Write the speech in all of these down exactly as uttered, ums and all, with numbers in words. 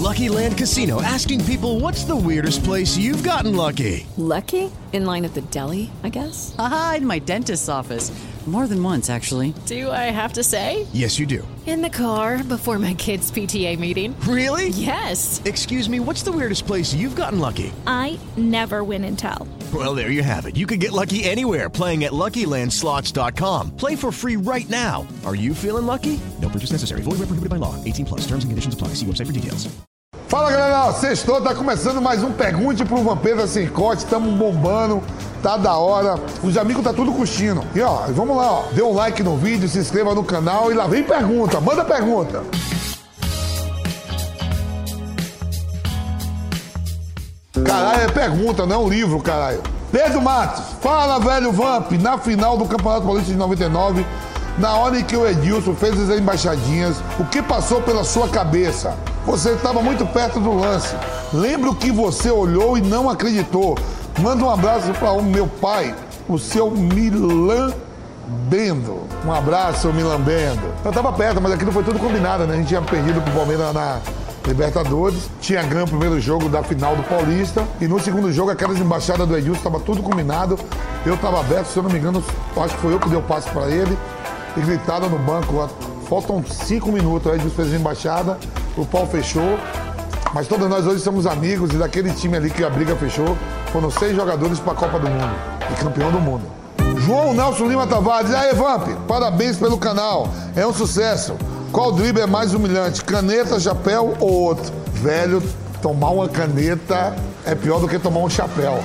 Lucky Land Casino, asking people, what's the weirdest place you've gotten lucky? Lucky? In line at the deli, I guess? Aha, in my dentist's office. More than once, actually. Do I have to say? Yes, you do. In the car before my kids' P T A meeting. Really? Yes. Excuse me, what's the weirdest place you've gotten lucky? I never win and tell. Well, there you have it. You can get lucky anywhere, playing at Lucky Land Slots dot com. Play for free right now. Are you feeling lucky? No purchase necessary. Void where prohibited by law. eighteen plus. Terms and conditions apply. See website for details. Fala, galera. Sextou, tá começando mais um Pergunte pro Vampeta Sem Corte. Tamo bombando. Tá da hora. Os amigos tá tudo curtindo. E ó, vamos lá, ó. Dê um like no vídeo, se inscreva no canal e lá vem pergunta. Manda pergunta. Caralho, é pergunta, não é um livro, caralho. Pedro Matos, fala, velho Vamp. Na final do Campeonato Paulista de noventa e nove, na hora em que o Edilson fez as embaixadinhas, o que passou pela sua cabeça? Você estava muito perto do lance. Lembro que você olhou e não acreditou. Manda um abraço para o meu pai, o seu Milan Bendo. Um abraço, Milan Bendo. Eu tava perto, mas aquilo foi tudo combinado, né? A gente tinha perdido pro Palmeiras na Libertadores, tinha ganho o primeiro jogo da final do Paulista, e no segundo jogo, aquelas embaixadas do Edilson, tava tudo combinado. Eu tava aberto, se eu não me engano, acho que foi eu que dei o passe para ele, e gritaram no banco, faltam cinco minutos, o Edilson fez a embaixada, o pau fechou. Mas todos nós hoje somos amigos, e daquele time ali que a briga fechou, foram seis jogadores para a Copa do Mundo e campeão do mundo. João Nelson Lima Tavares, e aí, Vamp, parabéns pelo canal, é um sucesso. Qual drible é mais humilhante, caneta, chapéu ou outro? Velho, tomar uma caneta é pior do que tomar um chapéu.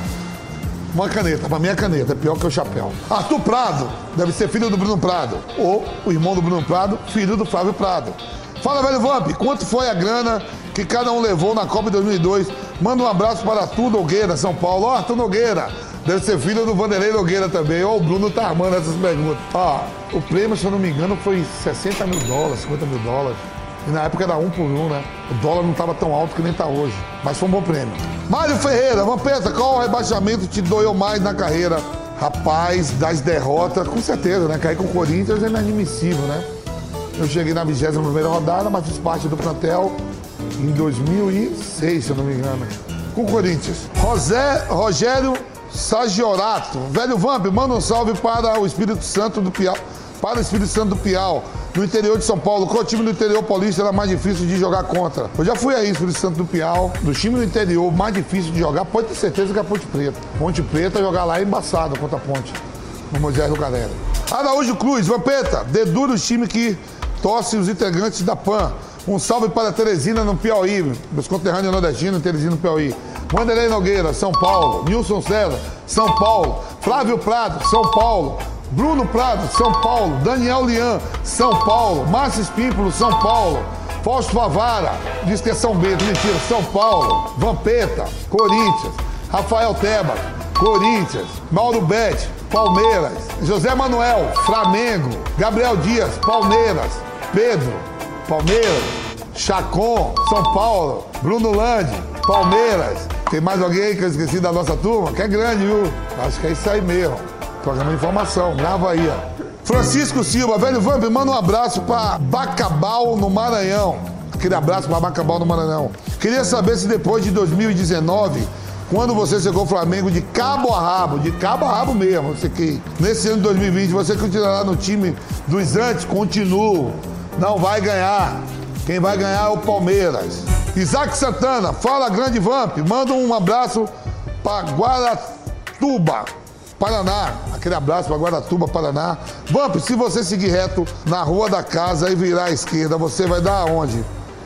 Uma caneta, pra mim é caneta, é pior que o chapéu. Arthur Prado, deve ser filho do Bruno Prado, ou o irmão do Bruno Prado, filho do Flávio Prado. Fala, velho Vamp, quanto foi a grana que cada um levou na Copa de dois mil e dois? Manda um abraço para Arthur Nogueira, São Paulo. Ó, Arthur Nogueira, deve ser filho do Vanderlei Nogueira também. Ó, o Bruno tá armando essas perguntas. Ó, o prêmio, se eu não me engano, foi sessenta mil dólares, cinquenta mil dólares. E na época era um por um, né? O dólar não tava tão alto que nem tá hoje. Mas foi um bom prêmio. Mário Ferreira, Vampeta, qual rebaixamento te doeu mais na carreira? Rapaz, das derrotas, com certeza, né? Cair com o Corinthians é inadmissível, né? Eu cheguei na vigésima primeira rodada, mas fiz parte do plantel em dois mil e seis, se eu não me engano, com o Corinthians. José, Rogério Sagiorato, velho Vamp, manda um salve para o Espírito Santo do Piau, para o Espírito Santo do Piau, no interior de São Paulo. Qual time do interior paulista era mais difícil de jogar contra? Eu já fui aí, Espírito Santo do Piau, do time do interior mais difícil de jogar, pode ter certeza que é a Ponte Preta. Ponte Preta jogar lá é embaçado contra a Ponte, no Moisés do Galera. Araújo Cruz, Vampeta, dedura o time que torce os integrantes da P A N. Um salve para Teresina no Piauí, meus conterrâneos nordestinos, Teresina no Piauí. Wanderlei Nogueira, São Paulo. Nilson César, São Paulo. Flávio Prado, São Paulo. Bruno Prado, São Paulo. Daniel Lian, São Paulo. Márcio Espímpolo, São Paulo. Fausto Favara, diz que é São Bento, mentira, São Paulo. Vampeta, Corinthians. Rafael Tebas, Corinthians. Mauro Betti, Palmeiras. José Manuel, Flamengo. Gabriel Dias, Palmeiras. Pedro, Palmeiras. Chacon, São Paulo. Bruno Landi, Palmeiras. Tem mais alguém que eu esqueci da nossa turma? Que é grande, viu? Acho que é isso aí mesmo. Programa de informação, grava aí, ó. Francisco Silva, velho Vamp, manda um abraço pra Bacabal, no Maranhão. Aquele abraço pra Bacabal, no Maranhão. Queria saber se depois de dois mil e dezenove, quando você chegou ao Flamengo de cabo a rabo, de cabo a rabo mesmo, você que nesse ano de dois mil e vinte você continuará no time dos antes, continuo, não vai ganhar. Quem vai ganhar é o Palmeiras. Isaac Santana, fala grande Vamp, manda um abraço para Guaratuba, Paraná. Aquele abraço para Guaratuba, Paraná. Vamp, se você seguir reto na rua da casa e virar à esquerda, você vai dar aonde?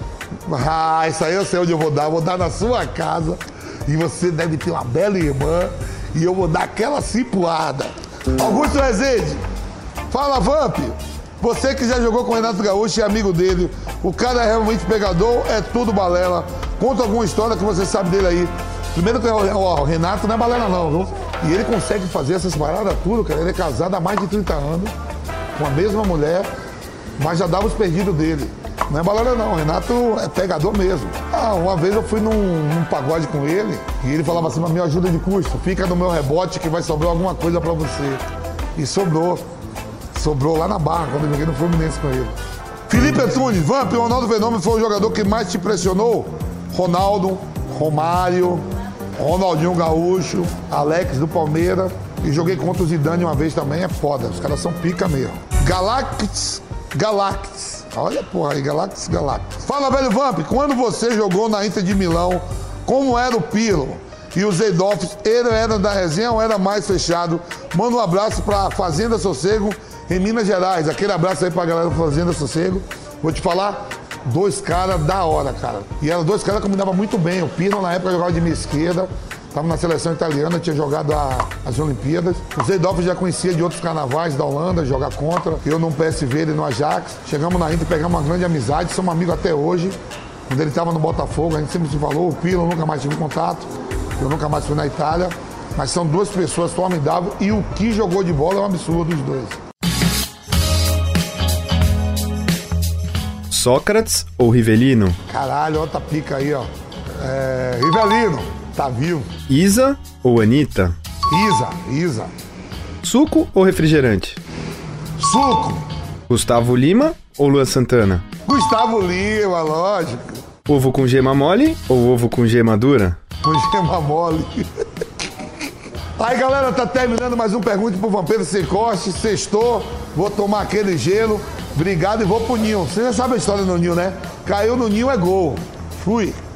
Ah, isso aí eu sei onde eu vou dar. Eu vou dar na sua casa. E você deve ter uma bela irmã. E eu vou dar aquela cipuada. Augusto Rezende, fala Vamp. Você que já jogou com o Renato Gaúcho e é amigo dele, o cara é realmente pegador, é tudo balela. Conta alguma história que você sabe dele aí. Primeiro que o Renato não é balela não, viu? E ele consegue fazer essas paradas tudo, cara. Ele é casado há mais de trinta anos, com a mesma mulher, mas já dava os perdidos dele. Não é balela não, o Renato é pegador mesmo. Ah, uma vez eu fui num, num pagode com ele, e ele falava assim, mas me ajuda de custo, fica no meu rebote que vai sobrar alguma coisa pra você. E sobrou. Sobrou lá na Barra, quando eu joguei no Fluminense com ele. Felipe Antunes, Vamp, o Ronaldo Fenômeno foi o jogador que mais te impressionou? Ronaldo, Romário, Ronaldinho Gaúcho, Alex do Palmeiras. E joguei contra o Zidane uma vez também, é foda. Os caras são pica mesmo. Galactus, Galactus. Olha, porra aí, Galactus, Galactus. Fala, velho Vamp, quando você jogou na Inter de Milão, como era o Pirlo e o Seedorf, ele era da resenha ou era mais fechado? Manda um abraço pra Fazenda Sossego, em Minas Gerais. Aquele abraço aí pra galera da Fazenda Sossego. Vou te falar, dois caras da hora, cara. E eram dois caras que combinavam muito bem. O Pirlo, na época, jogava de minha esquerda. Estava na seleção italiana, tinha jogado a, as Olimpíadas. O Seedorf já conhecia de outros carnavais da Holanda, jogar contra. Eu no P S V, ele no Ajax. Chegamos na Inter, pegamos uma grande amizade, somos amigos até hoje. Quando ele estava no Botafogo, a gente sempre se falou. O Pirlo, eu nunca mais tive contato. Eu nunca mais fui na Itália. Mas são duas pessoas formidáveis e o que jogou de bola é um absurdo dos dois. Sócrates ou Rivelino? Caralho, outra pica aí, ó. É, Rivelino, tá vivo. Isa ou Anitta? Isa, Isa. Suco ou refrigerante? Suco. Gustavo Lima ou Luan Santana? Gustavo Lima, lógico. Ovo com gema mole ou ovo com gema dura? Com gema mole. Aí, galera, tá terminando mais um Pergunte pro Vampeta Sem Corte. Sextou, vou tomar aquele gelo. Obrigado e vou pro Ninho. Você já sabe a história do Ninho, né? Caiu no Ninho é gol. Fui.